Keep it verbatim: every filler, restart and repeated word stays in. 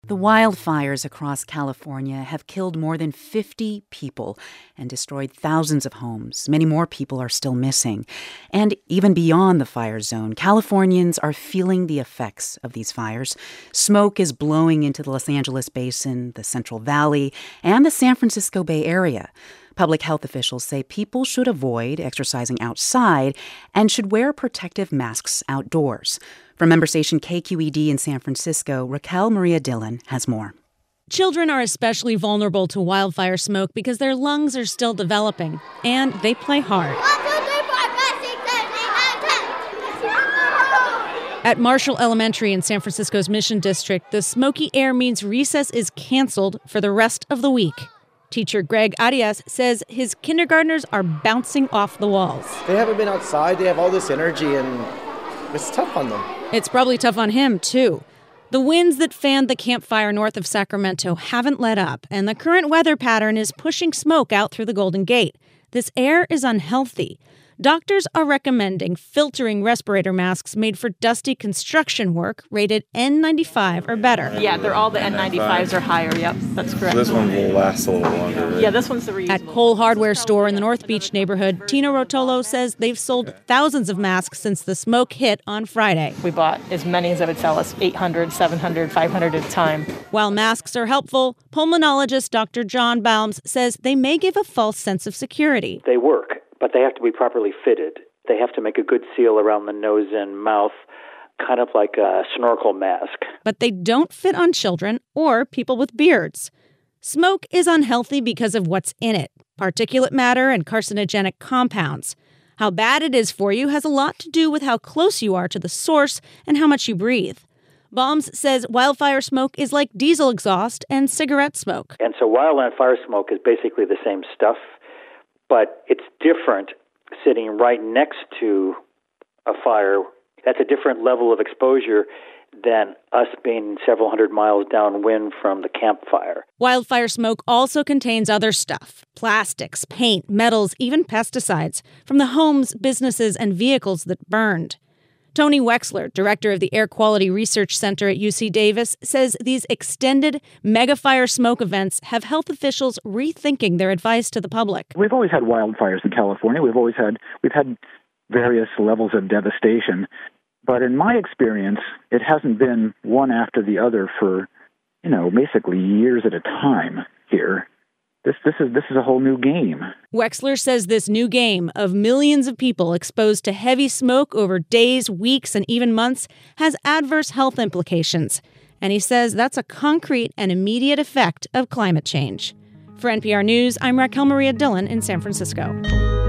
The wildfires across California have killed more than fifty people and destroyed thousands of homes. Many more people are still missing. And even beyond the fire zone, Californians are feeling the effects of these fires. Smoke is blowing into the Los Angeles Basin, the Central Valley, and the San Francisco Bay Area. Public health officials say people should avoid exercising outside and should wear protective masks outdoors. From member station K Q E D in San Francisco, Raquel Maria Dillon has more. Children are especially vulnerable to wildfire smoke because their lungs are still developing, and they play hard. At Marshall Elementary in San Francisco's Mission District, the smoky air means recess is canceled for the rest of the week. Teacher Greg Arias says his kindergartners are bouncing off the walls. They haven't been outside. They have all this energy, and it's tough on them. It's probably tough on him, too. The winds that fanned the campfire north of Sacramento haven't let up, and the current weather pattern is pushing smoke out through the Golden Gate. This air is unhealthy. Doctors are recommending filtering respirator masks made for dusty construction work rated N ninety-five or better. Yeah, they're all the N ninety-fives or higher. Yep, that's correct. This one will last a little longer. Right? Yeah, this one's the reusable. At Cole Hardware Store in the North Beach neighborhood, Tina Rotolo says they've sold thousands of masks since the smoke hit on Friday. We bought as many as they would sell us, eight hundred, seven hundred, five hundred at a time. While masks are helpful, pulmonologist Doctor John Baums says they may give a false sense of security. They work, but they have to be properly fitted. They have to make a good seal around the nose and mouth, kind of like a snorkel mask. But they don't fit on children or people with beards. Smoke is unhealthy because of what's in it, particulate matter and carcinogenic compounds. How bad it is for you has a lot to do with how close you are to the source and how much you breathe. Baums says wildfire smoke is like diesel exhaust and cigarette smoke. And so wildland fire smoke is basically the same stuff, but it's different sitting right next to a fire. That's a different level of exposure than us being several hundred miles downwind from the campfire. Wildfire smoke also contains other stuff: plastics, paint, metals, even pesticides, from the homes, businesses, and vehicles that burned. Tony Wexler, director of the Air Quality Research Center at U C Davis, says these extended mega-fire smoke events have health officials rethinking their advice to the public. We've always had wildfires in California. We've always had we've had various levels of devastation. But in my experience, it hasn't been one after the other for, you know, basically years at a time here. This this is this is a whole new game. Wexler says this new game of millions of people exposed to heavy smoke over days, weeks, and even months has adverse health implications. And he says that's a concrete and immediate effect of climate change. For N P R News, I'm Raquel Maria Dillon in San Francisco.